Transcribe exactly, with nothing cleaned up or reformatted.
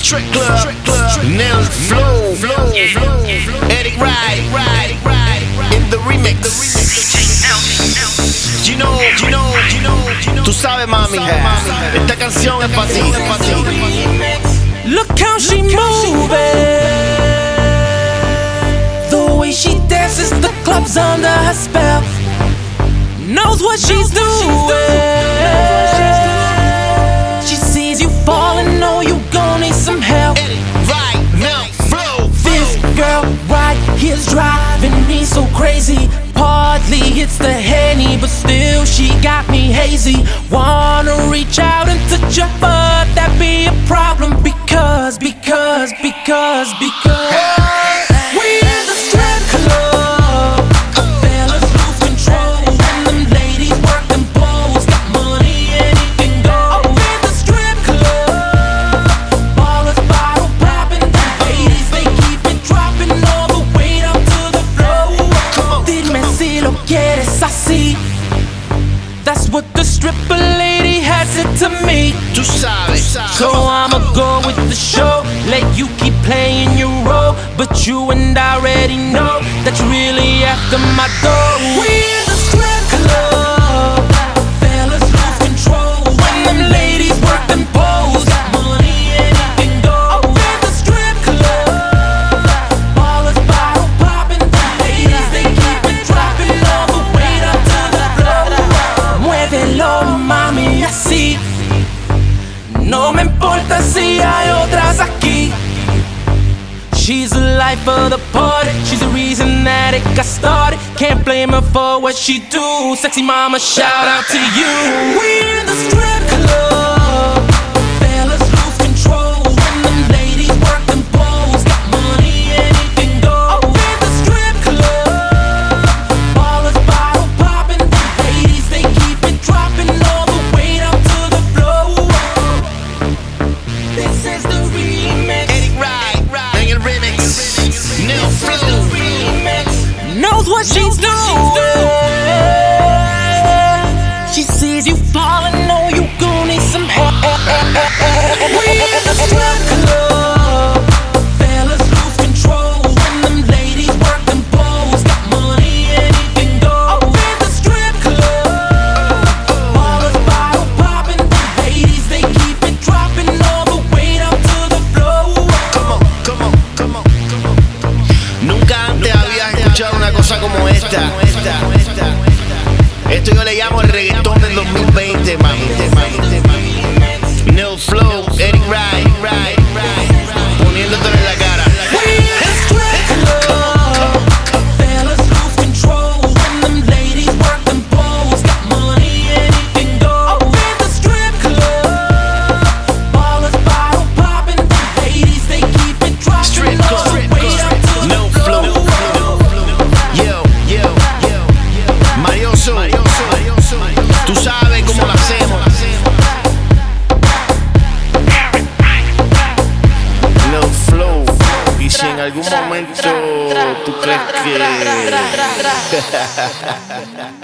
Strip Club, Nel Flow, Flow, Eric Ride, Ride, Ride, in the remix. You know, you know, you know, you know. Tú sabes, mami, esta canción es pa' ti, es pa' ti. Look how she moving, the way she dances, the club's under her spell. Knows what she's doing. She sees you falling, know you gon' need some help. Right now, flow. This girl right here's driving me so crazy. Partly it's the Henny, but still she got me hazy. Wanna reach out and touch her, but that be a problem because, because, because, because we in the strip club. Fellas lose control when them ladies work them poles. Got money, anything goes. Up in the strip club, ballers bottle popping. The ladies they keep it dropping all the way down to the floor. Dime si lo quieres así. That's what the stripper lady had said to me. Tú sabes. So I'ma go with the show, let you keep playing your role. But you and I already know that you really after my door. We in the strip club, fellas lose control when them ladies work them poles. Got money, anything goes. Up in the strip club, ballers bottle popping. The ladies they keep it dropping all the way down to the floor. Muévelo, mami, así. No me importa si hay otras aquí. She's the life of the party. She's the reason that it got started. Can't blame her for what she do. Sexy mama, shout out to you. We in the strip club. Fellas lose control when them ladies work them poles. Got money, anything goes. Up in the strip club, ballers bottle popping. The ladies they keep it dropping all the way down to the floor. This is the remix. Eric Ride, Ride, in the remix. Nel Flow. Knows what she's doing. She sees you falling, know you gon' need some help. We in the strip club. Fellas lose control when them ladies work them poles. Got money, anything goes. Up in the strip club, ballers bottle popping. The ladies they keep it dropping all the way down to the floor. Come on, come on, come on, come on. Nunca antes habías escuchado una cosa como esta. Esto yo le llamo el reggaetón del dos mil veinte, mami. Nel Flow, Eric Ride, Ride, Ride, poniéndotelo en la cara. We in the strip club. Fellas lose control when them ladies work them poles. Got money, anything goes. Up in the strip club, ballers bottle popping. The ladies they keep it dropping Strip all the club, way down to the Nel floor. Flow. Yo, yo, yo. Marioso, tú sabes cómo lo hacemos. Nel Flow. Y si en algún momento tú crees que